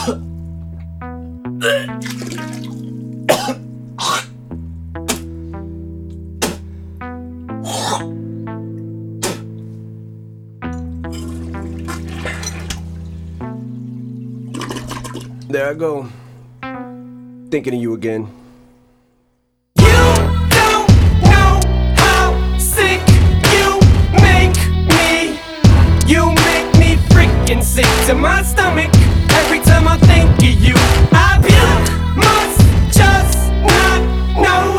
There I go, thinking of you again. You don't know how sick you make me. You make me freaking sick to my stomach. Every time I think of you, I puke. Must just not know.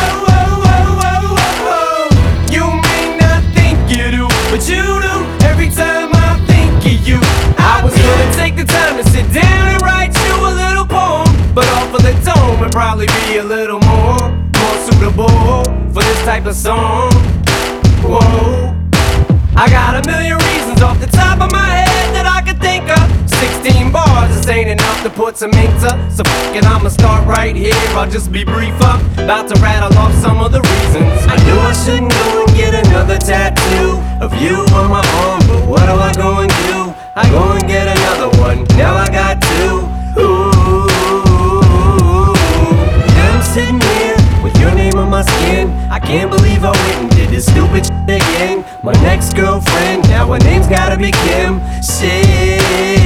You may not think you do, but you do. Every time I think of you, I was gonna take the time to sit down and write you a little poem, but off of the tone would probably be a little more suitable for this type of song. Whoa, I got a million reasons off the top of my head that I could think of. 16 bars, this ain't enough to put some ink to. So fuck it, I'ma start right here, I'll just be briefer. About to rattle off some of the reasons. I knew I shouldn't go and get another tattoo of you on my arm, but what do I go and do? I go and get another one, now I got two. Ooh, now I'm sitting here with your name on my skin. I can't believe I went and did this stupid shit again. My next girlfriend, now her name's gotta be Kim. Shit,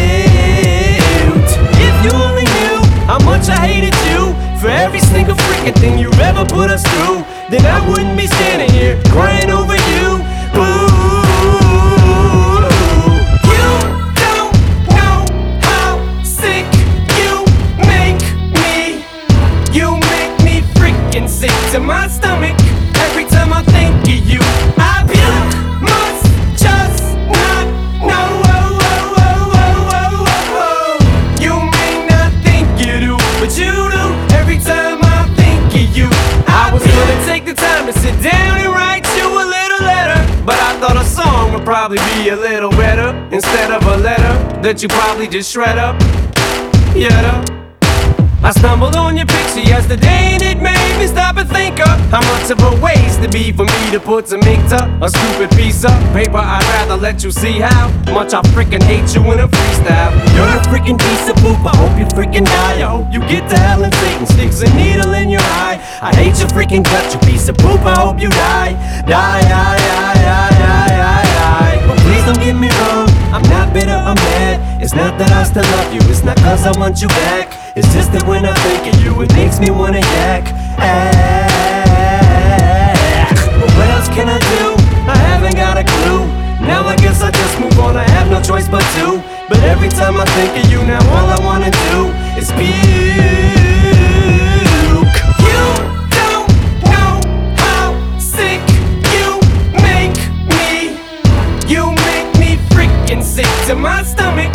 if you only knew how much I hated you for every single freaking thing you ever put us through, then I wouldn't be standing here crying over you. Ooh, you don't know how sick you make me. You make me freaking sick to my stomach. Every time I think of you, I puke. Must just not know. You may not think you do, but you do. Every time I think of you, I was gonna take the time to sit down and write you a little letter, but I thought a song would probably be a little better instead of a letter that you probably just shred up. Yeah. I stumbled on your picture yesterday and it made me stop and think of how much of a waste it'd be for me to put some ink to a stupid piece of paper. I'd rather let you see how much I freaking hate you in a freestyle. You're a freaking piece of poop, I hope you freaking die. I hope you get to hell and Satan sticks a needle in your eye. I hate your freaking gut, you piece of poop, I hope you die. But please don't get me wrong, I'm not bitter, I'm mad. It's not that I still love you, it's not cause I want you back. It's just that when I think of you, it makes me wanna yak. But what else can I do? I haven't got a clue. Now I guess I just move on, I have no choice but to. But every time I think of you, now all I wanna do is puke. You don't know how sick you make me. You make me freaking sick to my stomach.